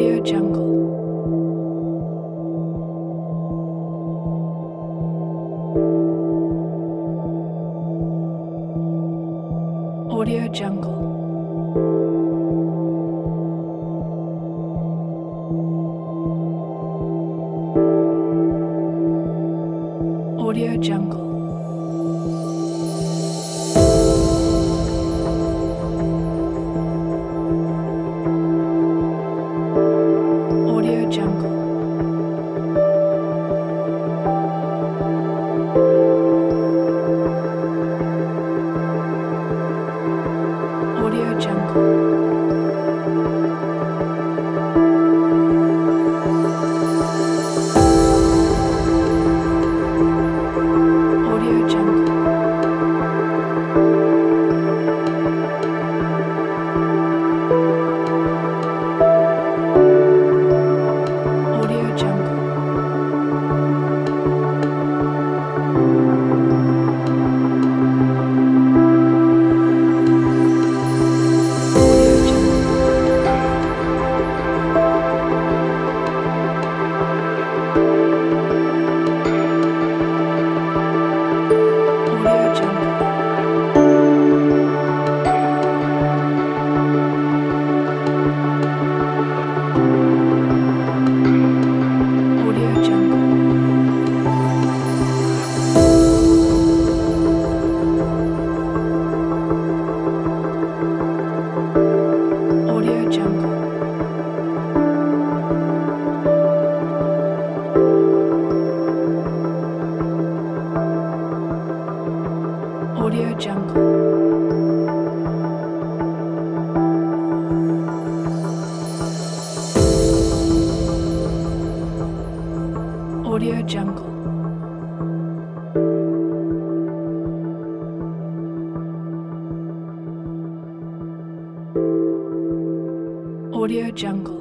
Audio Jungle. Audio Jungle. Audio Jungle. Audio Jungle. Audio Jungle. Audio Jungle. Audio Jungle. Audio Jungle. Audio Jungle. Audio Jungle. Audio Jungle. Audio Jungle. Audio Jungle.